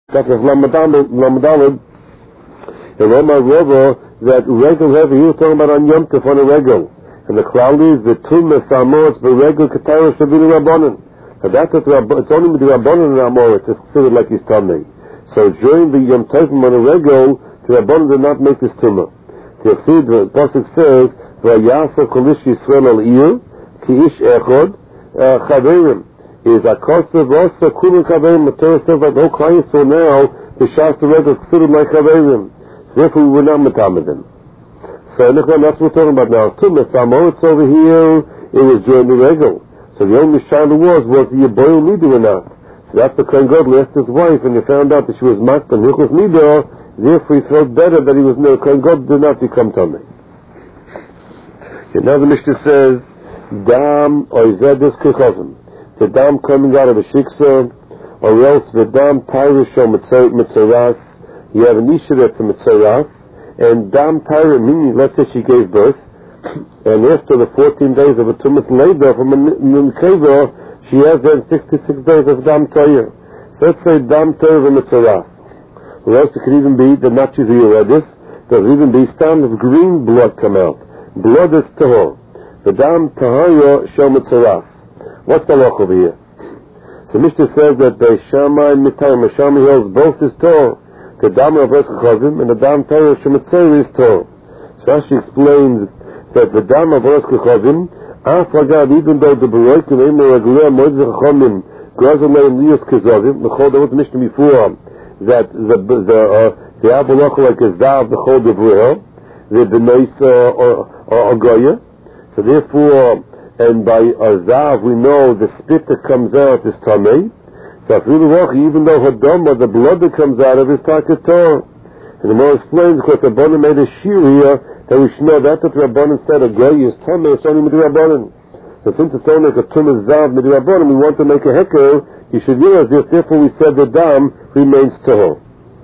That was Lamadalid, and Roma Rova, that Regel Heavy, he was talking about on Yom Tov on a Regel. And the cloud is the Tumah Samoritz, the Regel Ketara Shavili Rabbanan. And that's what it's only with the Rabbanan and Amoritz, it's considered like his Tamei. So during the Yom Tov on a Regel, the Rabbanan did not make this Tumah. The Pasuk says, Vayasa Kolish Yisrael al Ir, Ki Ish Echod, Chaverim. Is a cost of also Kulun Chaverim, the Torah says that no clients so now, the Shasta Regel is considered like Chaverim. So therefore we were not Metamedim. So that's what we're talking about now. Tumah Samoritz over here, it was during the Regel. So the only shadow was he a boil Nida or not? So that's the Kohen Gadol asked his wife, and he found out that she was Makta and Hilchos Nida, therefore he felt better that he was no Kohen Gadol did not become Tamei. Now the Mishnah says, Dam Oivedus Kechovim. The dam coming out of a shiksa, or else the dam tyra shel mitzaras. You have an isha that's a mitzaras, and dam tyra meaning, let's say she gave birth, and after the 14 days of a tumas labor from a nkeva, she has then 66 days of dam tyra. So let's say dam tyra of a mitzaras. Or else it could even be the not choose a uredis. There will even be stand of green blood come out. Blood is tahor. The dam tahara shel mitzaras. What's the loch over here? So Mishnah says that the Shammai Mitayim, Shammai holds both is Torah. The Dam of Eskechovim and the Dam Torah Shemitzeri is Torah. So Rashi explains that the Dam of Eskechovim, Afagad, even though the Baroik and Eimer Aglea Moed Zechomim, Grazaleim Lios Kezovim, the Chol, there was Mishnah before, that the Abolach like a Zav, the Chol Devreha, the Benois or Goya. So therefore, and by Azav we know the spit that comes out is Tamei. So even though Hadama, the blood that comes out of is Takator. And the more explains, because Rabbanan made a shir here, that we should know that the Rabbanan said a Goy is Tamei, it's only Midi Rabbanan. So since it's only like a Tumah Zav Midi Rabbanan, we want to make a Heker, you should realize this, therefore we said the Dam remains Tahor.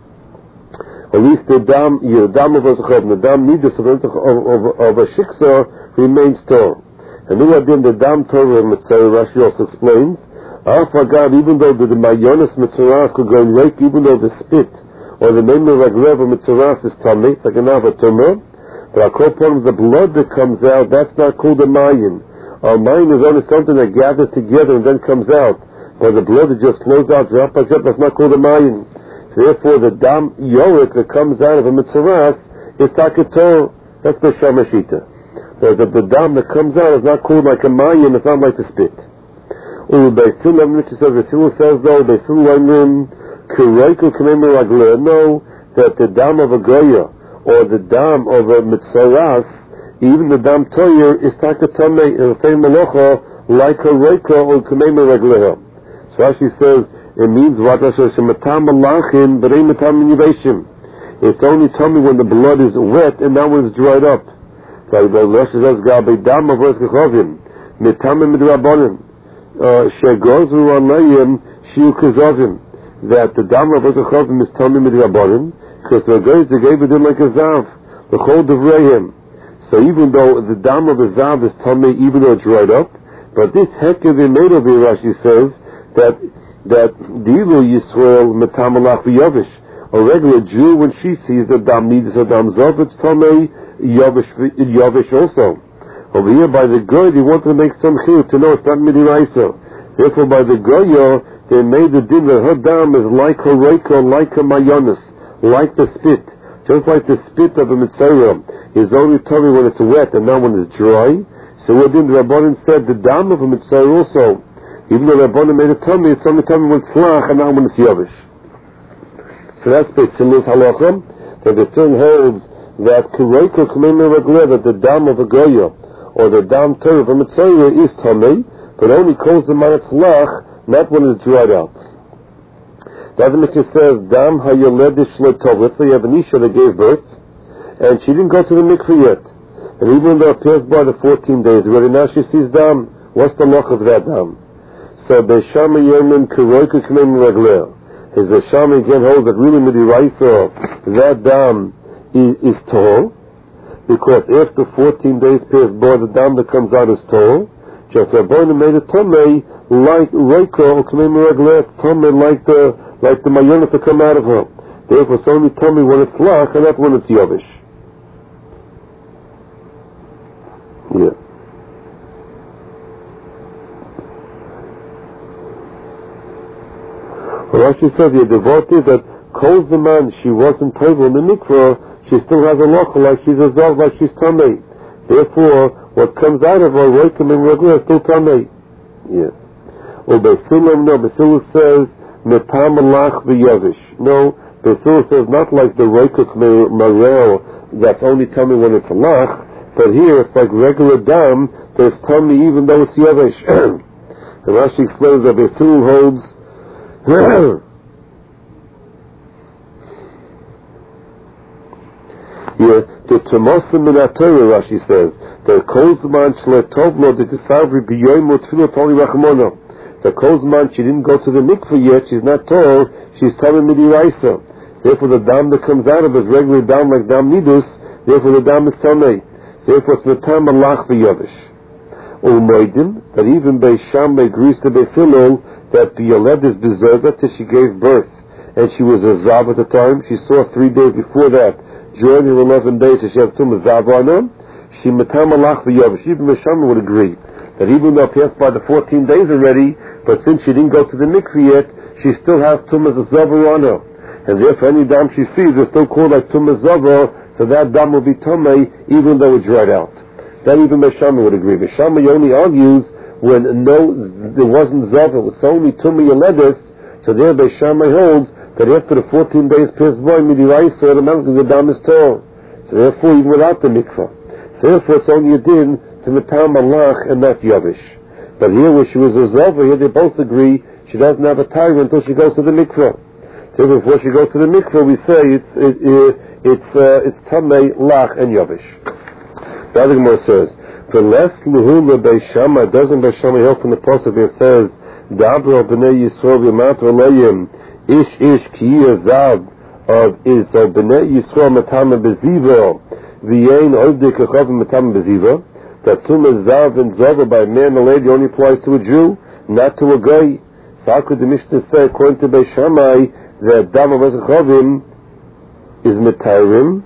At least the Dam of Eskechovim, the Dam Nidus of a Shiksa remains Tahor. And then the Dam Torah Mitzvah, Rashi also explains, Afagad, even though the Mayonis Mitzvahs could go lake, even though the spit, or the name of Ragrev Mitzvahs is Tamei, it's like an Avatumah, but I call upon the blood that comes out, that's not called a Mayin. Our Mayin is only something that gathers together and then comes out. But the blood that just flows out, drop by drop, that's not called a Mayin. So therefore the Dam Yorik that comes out of a Mitzvahs is Takator, that's the Shamashita. There's the dam that comes out is not called like a mayan, it's not like the spit. Basil says though, Basil Lemrim, Kureiko Kamemer Ragler, no, that the dam of a Goya, or the dam of a Mitzaras, even the dam Toyer is Takatame, in the same Melocha, like a Reiko or Kamemer Ragler. So Rashi says, it means what Rashi says, Matam Malachin, but ain't Matam Innovation. It's only tummy when the blood is wet and now it's dried up. So the Rosh says, "Gabi dam of Eskechovim, mitamim midrabanan, shegozu alayim shiu kezovim." That the dam of Eskechovim is tamim midrabanan, because the guys they gave it in like a zav, the chol devrayim. So even though the dam of a zav is tamim, even though it's dried up, but this heker they made of it, Rashi says that dilu Yisrael mitamalach v'yavish. A regular Jew, when she sees the dam needs a dam zav, it's tamim. Yavish also. Over here by the Goy, they wanted to make some chiyuv to know it's not midiraisa. Therefore by the Goya, they made the din that her dam is like a reiko, like a mayonis, like the spit. Just like the spit of a mitzvah is only tummy when it's wet and not when it's dry. So what did the Rabbanan said, the dam of a mitzvah also, even though the Rabbanan made a tummy, it's only tummy when it's flach and not when it's yavish. So that's basically halacha, that the thing holds that Kureiko Kamemer Ragler, that the dam of a Goya, or the dam Torah of a Mitzvah is Tamei, but only calls the Manatzlach, not when it's dried out. The other Mishnah says, Dam HaYoledish Letov. Let's say you have an Isha that gave birth, and she didn't go to the mikveh yet. And even though it passed by the 14 days, already now she sees Dam. What's the loch of that Dam? So Beishama Yemen Kureiko Kamemer Ragler. His Beishama again holds that really Midiraisa, that Dam is Torah, because after 14 days pass by, the dam that comes out is Torah, Just Rabbanan made it Tomei like Reiko or Kamei Meragler, it's Tomei like the Mayonis to come out of her. Therefore, it's only Tomei when it's Lach and not when it's Yavish. Yeah. Rashi says here, the vote is that Kol Zaman, she wasn't Tova in the mikvah, she still has a loch like she's a Zav, like she's Tomei. Therefore, what comes out of her, Reikam and Regla, is still Tomei. Yeah. Or Basilam, no, Basilam says, Metam Alach v'Yavish. No, Basilam says not like the Reikam Marel, that's only Tomei when it's a Lach, but here it's like regular Dam, there's Tomei even though it's Yavish. And Rashi explains that Basilam holds here, the Tomosim Minatora, Rashi says, the Kozman Shletovlo, the Kisavri Biyoim Tfilo Toli Rachmono. The Kozman, she didn't go to the mikveh yet, she's not told, she's telling Midiraisa. Therefore, the dam that comes out of it is regular dam like dam Nidus, therefore the dam is Tamei. Therefore, it's Metam Alach v'Yavish. Umoidim, that even Beisham agrees to Beisilol, that Biyoled is Bezerga till she gave birth. And she was a Zav at the time. She saw 3 days before that, during her 11 days, that she has Tumah Zav on her. She Metam Alach v'Yavish. Even Beisham would agree that even though passed by the 14 days already, but since she didn't go to the mikveh yet, she still has Tumah Zav on her. And therefore, any dam she sees is still called like Tumah Zav, so that dam will be Tomei, even though it's dried out. That even Beisham would agree. Beisham only argues when there wasn't Zav, it was only Tumah Yoledis, so there Beisham holds that after the 14 days passed by, Midiraisa, automatically the dam is tall. So therefore, even without the mikvah. So therefore, it's only a din to Metam Alach and not Yavish. But here, where she was a Zav, here they both agree she doesn't have a tyrant until she goes to the mikvah. So before she goes to the mikvah, we say it's Tamei, Lach, and Yavish. The other Gemara says, "For less luhula Beishama, doesn't Beishama help from the pasuk where it says, Dabra b'nei Yisrael v'yamatu alayim ish ki yazav of is so b'nei Yisrael matama beziva v'yein ovdei kechav matama beziva." That tumah zav and zava by a man and a lady only applies to a Jew, not to a guy. So how could the Mishnah say, according to Beishamai, that dam of Ezechavim is metayrim?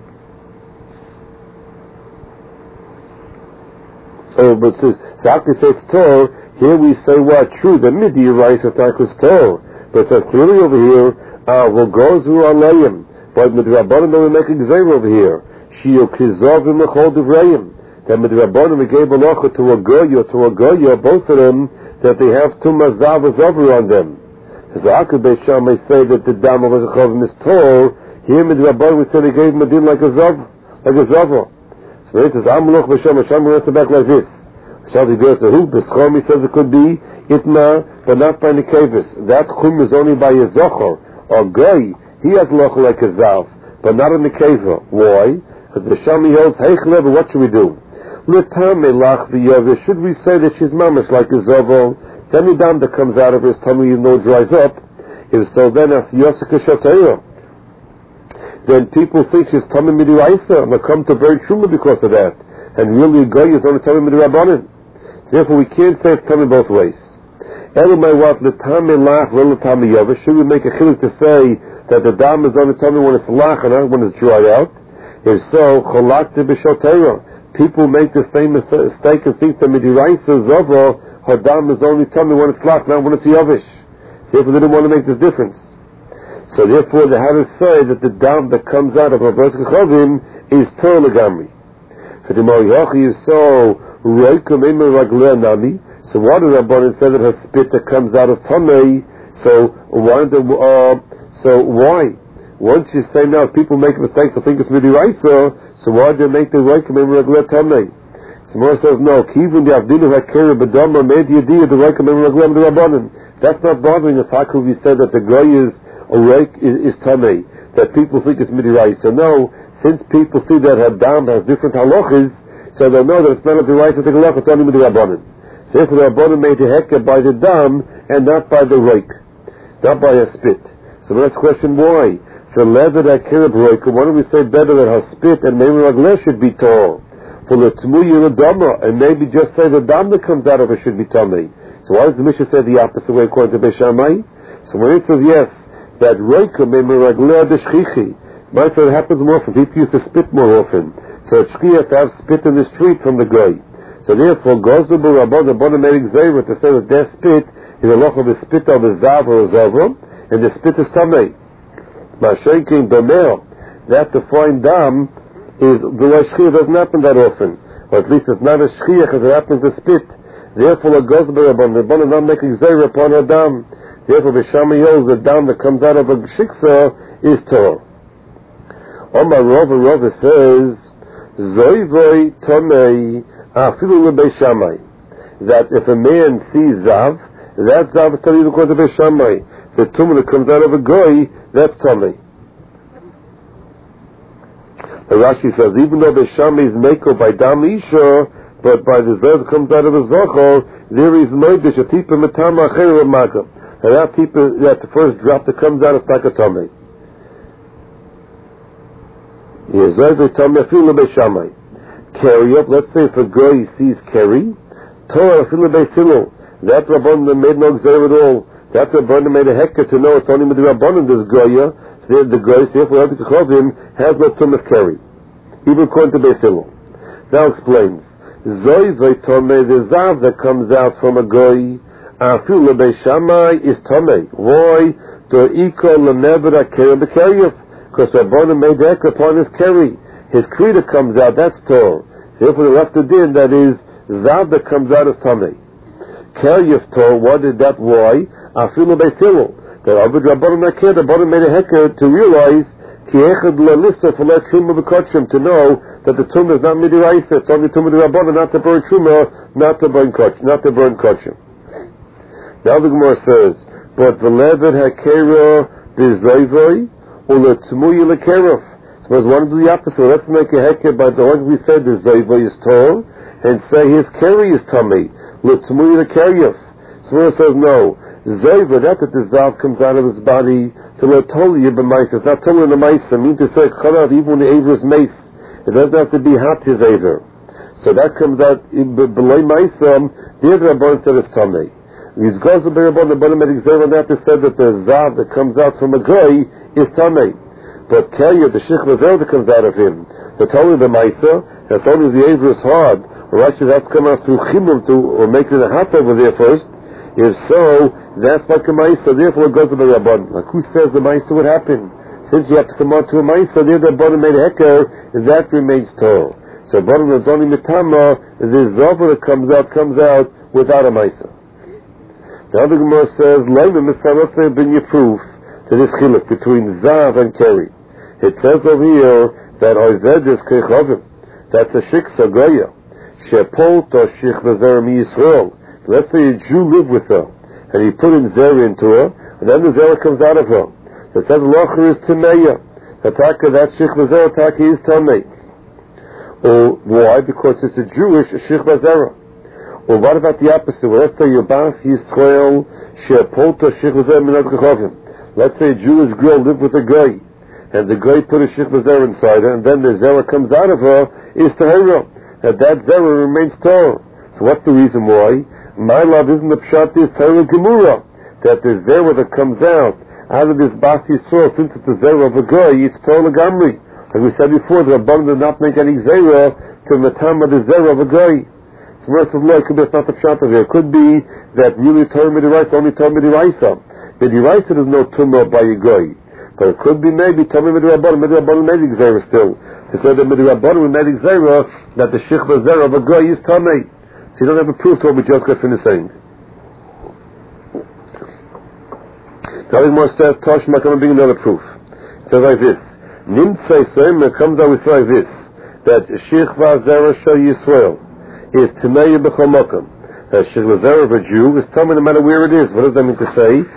Oh, but so how could say it's tall? Here we say, what? True, the midi rice attack was tall. But it says clearly over here, will go through alayim. But with Rabbanim, we make a gzeir over here. Shio kizovim lechol divrayim. That with Rabbanim, we gave a locha to a goya, both of them, that they have tumah zav over on them. So Akad Beisham may say that the dam of Ezechavim is tall. Here with Rabbanim, we said they gave him a din like a zav, like a zava. So it says, Amloch Beisham, Hashem will answer back like this. Hashem goes to who? Beschom, he says it could be itma, but not by Nekavis. That chum is only by a zochor. Or goy, he has locha like a zav, but not a Nekeva. Why? Because Beisham he holds, Heichlev, what should we do? Should we say that she's mamish like a zovo? It's any dam that comes out of her tummy even though it dries up. If so, then as Yosika Shatayah, then people think she's tummy midiraisa and they'll come to bury truma because of that. And really, a guy is only tummy midirabbanan. So therefore, we can't say it's tummy both ways. Should we make a chiluk to say that the dam is only tummy when it's lach and not when it's dried out? If so, cholakte b'shotayah. People make the same mistake and think that midiraisa zova, her dam is only tummy when it's lach, not when it's yavish. So therefore, they didn't want to make this difference. So therefore, they had to say that the dam that comes out of Avos Kechavim is Tor Legamri. For the Mariachi is so Reikum Imer Ragleh Nami. So why did Rabbanan say that her spit that comes out is Tamei? So why? Once you say now, people make a mistake to think it's Midiraisa, so why do they make the Reikum Imer Ragleh Tamei? So Mora says no. Kivun the Avdinu Hakera Bedama made the idea the Reikum Imer Ragleh the Rabbanan. That's not bothering us. How could we say that the guy is tamei, that people think it's midiraisa? So no, since people see that her dam has different halachas, so they know that it's not a diraisa to halach, it's only midirabbanan. So if the rabbanan made the hekah by the dam and not by the reik, not by a spit. So the next question, why? For leather that kirab reik, why don't we say better that her spit and maybe ragleh should be tall? For the Tmuyi Ladama, and maybe just say the dam that comes out of it should be Tamei. So why does the Mishnah say the opposite way according to Beis Shammai? So when it says yes, that Roika Memiragler Deshchichi, might say it happens more often. People used to spit more often. So it's shchiach to have spit in the street from the guy. So therefore, Gozdubur Rabban, the Bonamerik Zayra, to say that their spit is a loch of a spit of a zav or a zavra, and the spit is Tamei. Mashenkin Domer, that to find dam is the way shchiach doesn't happen that often. Or at least it's not as shchiach as it happens to spit. Therefore, the Gozdubur Rabban, the Bonamerik not making Zayra upon a dam. Therefore, Beis Shammai holds the dam that comes out of a shiksa is Torah. Omar Rava says, Zoivoi Tomei Afilu Beis Shammai, that if a man sees Zav, that Zav is Tomei according to Beis Shammai. The tumor that comes out of a goy, that's Tomei. The Rashi says, even though Beis Shammai is Meiko by Dam Isha, but by the Zav that comes out of a Zochor, there is Moedish, a Tipa Metama Acher Ramaka. And that Tipa, that the first drop that comes out is Taka Tomei. Carry up, let's say if a guy sees carry, Torah that Rabbanan made no gzeir at all. That Rabbanan made a hekka to know it's only with the Rabbanan this goya, so the guy, therefore the Kechovim has no tumas carry. Even according to Beis Hillel. Now explains. Zoi v'tomei, the zav that comes out from a guy, afilu Beis Shammai is tomei. Why? To iko l'nevra kerem b'karyuf. Because Rabbanan made the hekka upon his carry. His krita comes out, that's Torah. So if we left it in, that is, zav that comes out is Tamei. Karyuf Torah, what did that, why? Afilu Beis Hillel. That Abed Rabbanan Akeh, the Rabbanan made a hekka to realize, ki echad l'lissa for let truma b'kotchim, to know that the tumah is not midiraisa, it's only tumah the Rabbanan, not to burn truma, not to burn kotchim. Now the Gemara says, but v'levet hakera b'zoivoi, u'letmuyi l'keruf. Suppose one do the opposite. Let's make a hekka by the one we said the Zayva is Torah, and say his carry is Tamei. L'tzmui l'karyuf. Someone says no. Zayva, that the Zav comes out of his body to l'toli b'maisa. It's not toli in the maisa. I mean to say chalat even when the aver is mace. It doesn't have to be hot his aver. So that comes out below maisa. The other Rabban said it's Tamei. These guys are very about the Bonamerik Zayva, and that they said that the Zav that comes out from a guy is Tamei. But Karyah, the Shich Mazel that comes out of him, that's only the Maisa, that's only the Aver is hard, or actually that's come out through Chimum or making it hot over there first. If so, that's like a Maisa, therefore it goes to the Rabban. Like who says the Maisa would happen? Since you have to come out to a Maisa, there the Rabban made a Heker, and that remains Torah. So Rabban is only Mitama, the Zava that comes out without a Maisa. The other Gemara says, Laima Misarasa bin Yefruf, to this chiluk between Zav and Keri. It says over here that Oived is Kechovim. That's a Shiksa Goya. Shepol to Shich Bezer Mi Yisrael. Let's say a Jew lived with her, and he put in Zera into her, and then the Zera comes out of her. So it says Locher is Timeya. That Shich Bezer Taka is Tamei. Or why? Because it's a Jewish Shich Bezer. Or what about the opposite? Well, let's say Yabas Yisrael Shepol to Shich Bezer Minad Kechovim. Let's say a Jewish girl lived with a guy, and the guy put a shich zera inside her, and then the zera comes out of her, is tahira. And that zera remains Torah. So what's the reason why? My love isn't the pshat, is Torah Gemura, that the zera that comes out of this Bas Yisrael, since it's the zera of a guy, it's Torah Gamri. Like we said before, the Rabban did not make any zera to matama the zera of a guy. So rest of law, it could be it's not the pshat of it. It could be that really Torah Midiraisa, only Torah Midiraisa. Midiraisa is no tumah by a guy. But it could be maybe Tamei Midirabbanan made Gzeira still. It said that Midirabbanan made Gzeira that the Shich Bezer of a guy is Tamei. So you don't have a proof to what we just got finished saying. Now Gemara says, Toshma, come and bring another proof. It says like this. Nimtzei Seim comes out with like this, that Shich Bezer Shal Yisrael is Tamei B'chol Mokom. That Shich Bezer of a Jew is Tamei no matter where it is. What does that mean to say?